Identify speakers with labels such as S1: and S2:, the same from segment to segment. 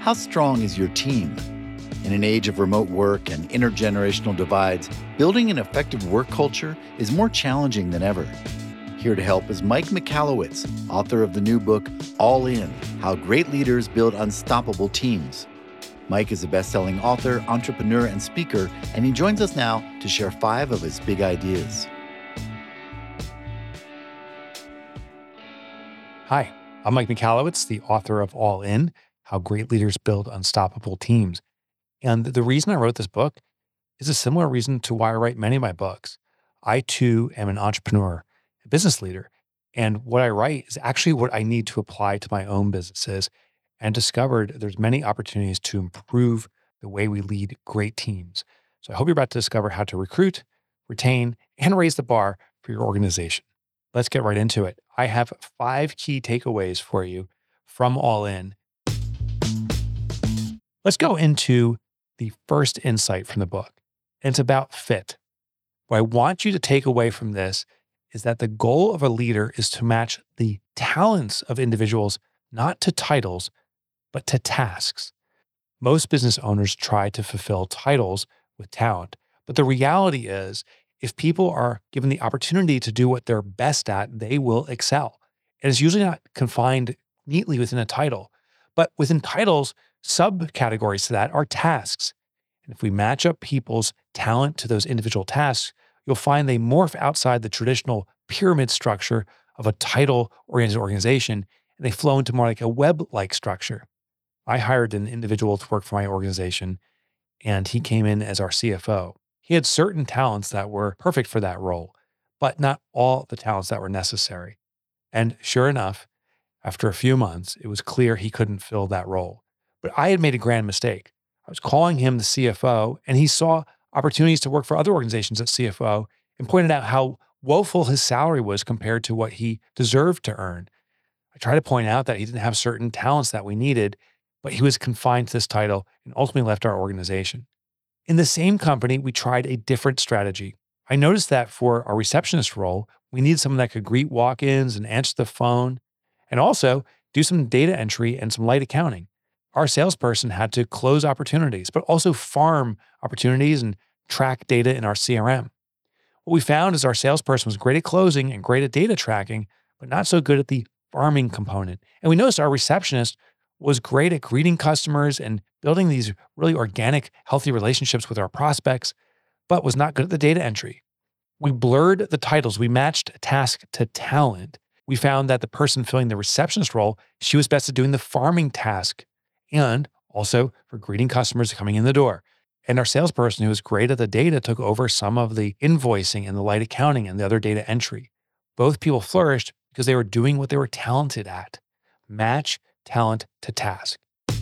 S1: How strong is your team? In an age of remote work and intergenerational divides, building an effective work culture is more challenging than ever. Here to help is Mike Michalowicz, author of the new book, All In: How Great Leaders Build Unstoppable Teams. Mike is a best-selling author, entrepreneur, and speaker, and he joins us now to share 5 of his big ideas.
S2: Hi, I'm Mike Michalowicz, the author of All In: How Great Leaders Build Unstoppable Teams. And the reason I wrote this book is a similar reason to why I write many of my books. I too am an entrepreneur, a business leader, and what I write is actually what I need to apply to my own businesses, and discovered there's many opportunities to improve the way we lead great teams. So I hope you're about to discover how to recruit, retain, and raise the bar for your organization. Let's get right into it. I have 5 key takeaways for you from All In. Let's go into the first insight from the book. And it's about fit. What I want you to take away from this is that the goal of a leader is to match the talents of individuals, not to titles, but to tasks. Most business owners try to fulfill titles with talent. But the reality is, if people are given the opportunity to do what they're best at, they will excel. And it's usually not confined neatly within a title. But within titles, subcategories to that are tasks. And if we match up people's talent to those individual tasks, you'll find they morph outside the traditional pyramid structure of a title-oriented organization, and they flow into more like a web-like structure. I hired an individual to work for my organization, and he came in as our CFO. He had certain talents that were perfect for that role, but not all the talents that were necessary. And sure enough, after a few months, it was clear he couldn't fill that role. But I had made a grand mistake. I was calling him the CFO, and he saw opportunities to work for other organizations as CFO and pointed out how woeful his salary was compared to what he deserved to earn. I tried to point out that he didn't have certain talents that we needed, but he was confined to this title and ultimately left our organization. In the same company, we tried a different strategy. I noticed that for our receptionist role, we needed someone that could greet walk-ins and answer the phone, and also do some data entry and some light accounting. Our salesperson had to close opportunities, but also farm opportunities and track data in our CRM. What we found is our salesperson was great at closing and great at data tracking, but not so good at the farming component. And we noticed our receptionist was great at greeting customers and building these really organic, healthy relationships with our prospects, but was not good at the data entry. We blurred the titles. We matched task to talent. We found that the person filling the receptionist role, she was best at doing the farming task and also for greeting customers coming in the door. And our salesperson, who was great at the data, took over some of the invoicing and the light accounting and the other data entry. Both people flourished because they were doing what they were talented at. Match talent to task.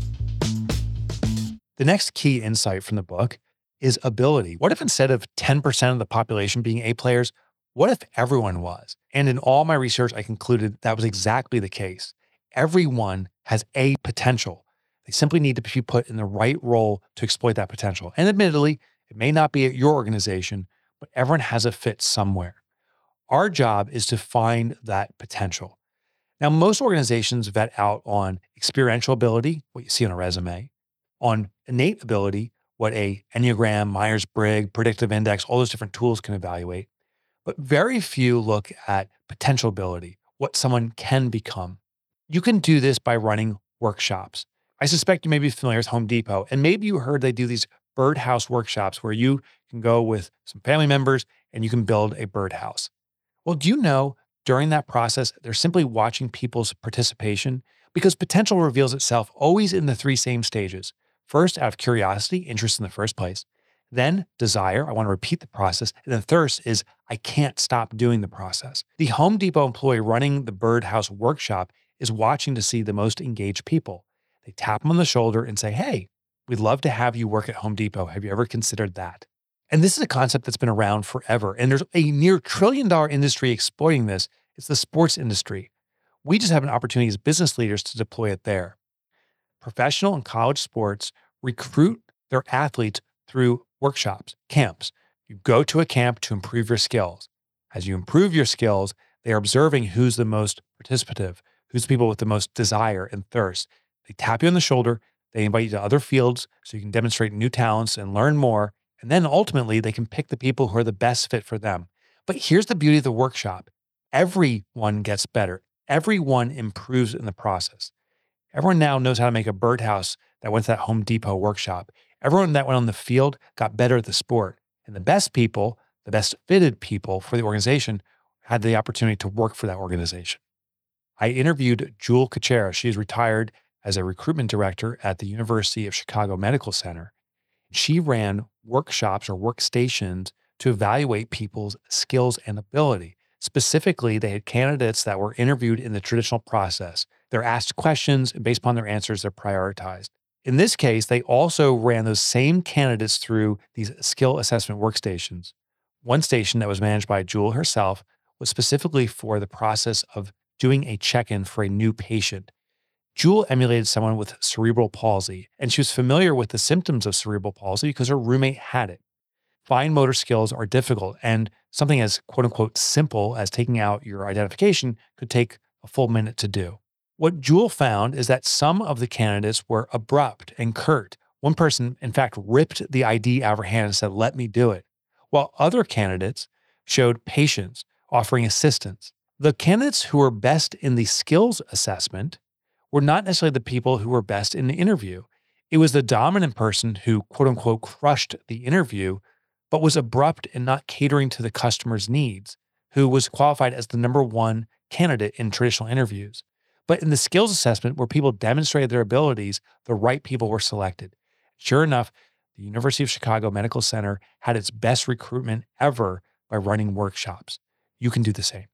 S2: The next key insight from the book is ability. What if instead of 10% of the population being A players, what if everyone was? And in all my research, I concluded that was exactly the case. Everyone has a potential. They simply need to be put in the right role to exploit that potential. And admittedly, it may not be at your organization, but everyone has a fit somewhere. Our job is to find that potential. Now, most organizations vet out on experiential ability, what you see on a resume, on innate ability, what a Enneagram, Myers-Briggs, predictive index, all those different tools can evaluate. But very few look at potential ability, what someone can become. You can do this by running workshops. I suspect you may be familiar with Home Depot, and maybe you heard they do these birdhouse workshops where you can go with some family members and you can build a birdhouse. Well, do you know during that process, they're simply watching people's participation? Because potential reveals itself always in the 3 same stages. First, out of curiosity, interest in the first place. Then desire, I want to repeat the process. And then thirst is, I can't stop doing the process. The Home Depot employee running the birdhouse workshop is watching to see the most engaged people. They tap them on the shoulder and say, hey, we'd love to have you work at Home Depot. Have you ever considered that? And this is a concept that's been around forever. And there's a near $1 trillion industry exploiting this. It's the sports industry. We just have an opportunity as business leaders to deploy it there. Professional and college sports recruit their athletes through workshops, camps. You go to a camp to improve your skills. As you improve your skills, they are observing who's the most participative, who's the people with the most desire and thirst. They tap you on the shoulder, They invite you to other fields so you can demonstrate new talents and learn more. And then ultimately, they can pick the people who are the best fit for them. But here's the beauty of the workshop: everyone gets better, everyone improves in the process. Everyone now knows how to make a birdhouse that went to that Home Depot workshop. Everyone that went on the field got better at the sport. And the best people, the best fitted people for the organization, had the opportunity to work for that organization. I interviewed Jewel Kachera. She is retired as a recruitment director at the University of Chicago Medical Center. She ran workshops or workstations to evaluate people's skills and ability. Specifically, they had candidates that were interviewed in the traditional process. They're asked questions, and based upon their answers, they're prioritized. In this case, they also ran those same candidates through these skill assessment workstations. One station that was managed by Jewel herself was specifically for the process of doing a check-in for a new patient. Jewel emulated someone with cerebral palsy, and she was familiar with the symptoms of cerebral palsy because her roommate had it. Fine motor skills are difficult, and something as quote unquote simple as taking out your identification could take a full minute to do. What Jewel found is that some of the candidates were abrupt and curt. One person, in fact, ripped the ID out of her hand and said, "Let me do it," while other candidates showed patience, offering assistance. The candidates who were best in the skills assessment were not necessarily the people who were best in the interview. It was the dominant person who, quote unquote, crushed the interview, but was abrupt and not catering to the customer's needs, who was qualified as the number one candidate in traditional interviews. But in the skills assessment, where people demonstrated their abilities, the right people were selected. Sure enough, the University of Chicago Medical Center had its best recruitment ever by running workshops. You can do the same.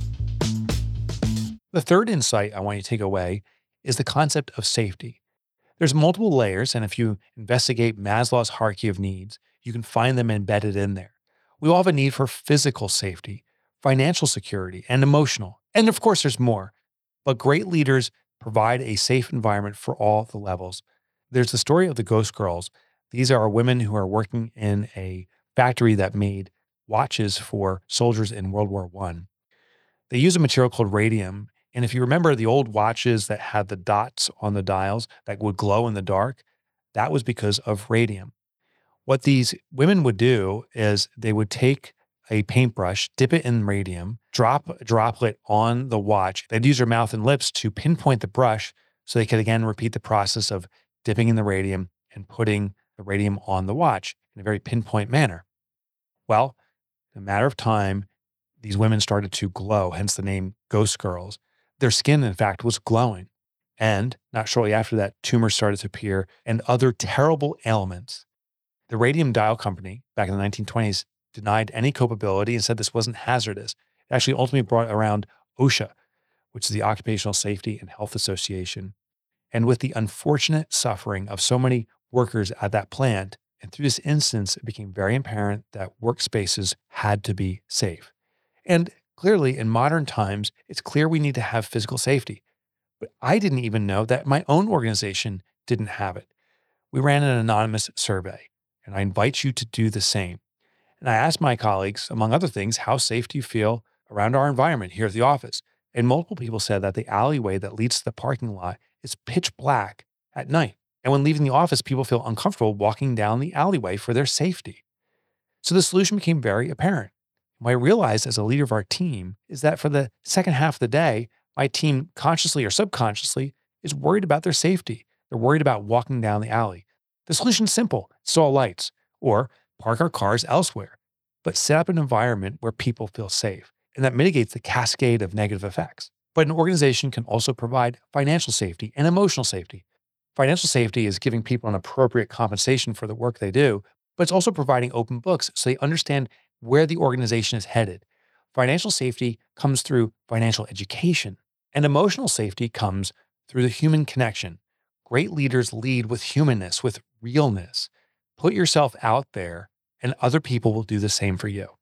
S2: The third insight I want you to take away is the concept of safety. There's multiple layers, and if you investigate Maslow's hierarchy of needs, you can find them embedded in there. We all have a need for physical safety, financial security, and emotional. And of course, there's more. But great leaders provide a safe environment for all the levels. There's the story of the Ghost Girls. These are women who are working in a factory that made watches for soldiers in World War I. They use a material called radium. And if you remember the old watches that had the dots on the dials that would glow in the dark, that was because of radium. What these women would do is they would take a paintbrush, dip it in radium, drop a droplet on the watch. They'd use their mouth and lips to pinpoint the brush so they could again repeat the process of dipping in the radium and putting the radium on the watch in a very pinpoint manner. Well, in a matter of time, these women started to glow, hence the name Ghost Girls. Their skin, in fact, was glowing. And not shortly after that, tumors started to appear and other terrible ailments. The radium dial company back in the 1920s denied any culpability and said this wasn't hazardous. It actually ultimately brought around OSHA, which is the Occupational Safety and Health Association. And with the unfortunate suffering of so many workers at that plant, and through this instance, it became very apparent that workspaces had to be safe. And clearly, in modern times, it's clear we need to have physical safety. But I didn't even know that my own organization didn't have it. We ran an anonymous survey, and I invite you to do the same. And I asked my colleagues, among other things, how safe do you feel around our environment here at the office? And multiple people said that the alleyway that leads to the parking lot is pitch black at night. And when leaving the office, people feel uncomfortable walking down the alleyway for their safety. So the solution became very apparent. What I realized as a leader of our team is that for the second half of the day, my team consciously or subconsciously is worried about their safety. They're worried about walking down the alley. The solution's simple: install lights or park our cars elsewhere, but set up an environment where people feel safe. And that mitigates the cascade of negative effects. But an organization can also provide financial safety and emotional safety. Financial safety is giving people an appropriate compensation for the work they do, but it's also providing open books so they understand where the organization is headed. Financial safety comes through financial education, and emotional safety comes through the human connection. Great leaders lead with humanness, with realness. Put yourself out there, and other people will do the same for you.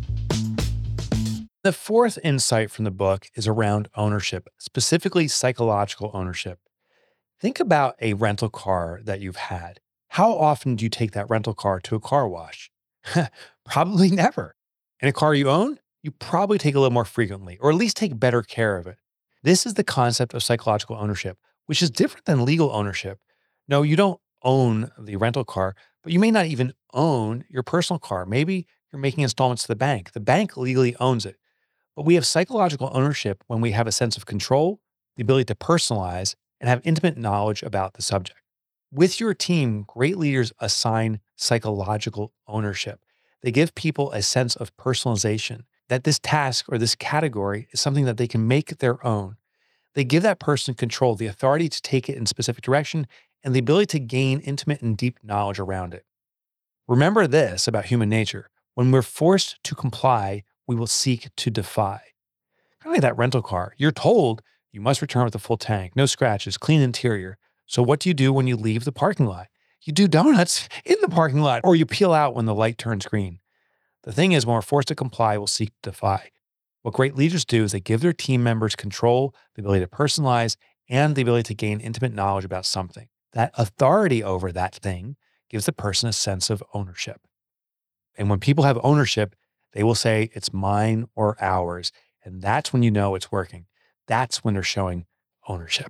S2: The fourth insight from the book is around ownership, specifically psychological ownership. Think about a rental car that you've had. How often do you take that rental car to a car wash? Probably never. And a car you own, you probably take a little more frequently, or at least take better care of it. This is the concept of psychological ownership, which is different than legal ownership. No, you don't own the rental car, but you may not even own your personal car. Maybe you're making installments to the bank. The bank legally owns it. But we have psychological ownership when we have a sense of control, the ability to personalize, and have intimate knowledge about the subject. With your team, great leaders assign psychological ownership. They give people a sense of personalization, that this task or this category is something that they can make their own. They give that person control, the authority to take it in a specific direction, and the ability to gain intimate and deep knowledge around it. Remember this about human nature: when we're forced to comply, we will seek to defy. Kind of like that rental car. You're told you must return with a full tank, no scratches, clean interior. So what do you do when you leave the parking lot? You do donuts in the parking lot, or you peel out when the light turns green. The thing is, when we're forced to comply, we'll seek to defy. What great leaders do is they give their team members control, the ability to personalize, and the ability to gain intimate knowledge about something. That authority over that thing gives the person a sense of ownership. And when people have ownership, they will say it's mine or ours. And that's when you know it's working. That's when they're showing ownership.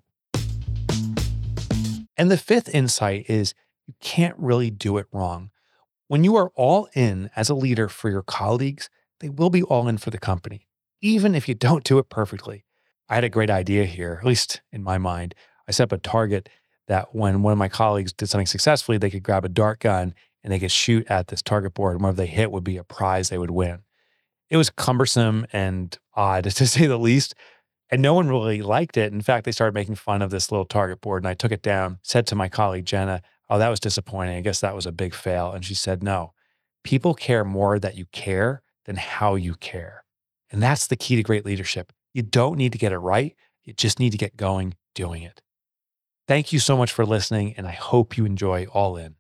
S2: And the fifth insight is you can't really do it wrong. When you are all in as a leader for your colleagues, they will be all in for the company, even if you don't do it perfectly. I had a great idea here, at least in my mind. I set up a target that when one of my colleagues did something successfully, they could grab a dart gun and they could shoot at this target board, and whatever they hit would be a prize they would win. It was cumbersome and odd, to say the least, and no one really liked it. In fact, they started making fun of this little target board, and I took it down, said to my colleague, Jenna, "Oh, that was disappointing. I guess that was a big fail." And she said, "No, people care more that you care than how you care." And that's the key to great leadership. You don't need to get it right. You just need to get going doing it. Thank you so much for listening, and I hope you enjoy All In.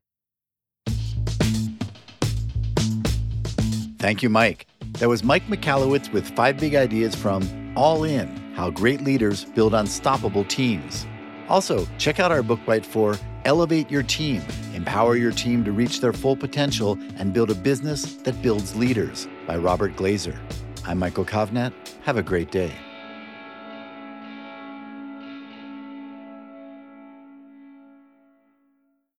S1: Thank you, Mike. That was Mike Michalowicz with 5 big ideas from All In: How Great Leaders Build Unstoppable Teams. Also, check out our book right for Elevate Your Team, Empower Your Team to Reach Their Full Potential and Build a Business that Builds Leaders by Robert Glazer. I'm Michael Kovnat. Have a great day.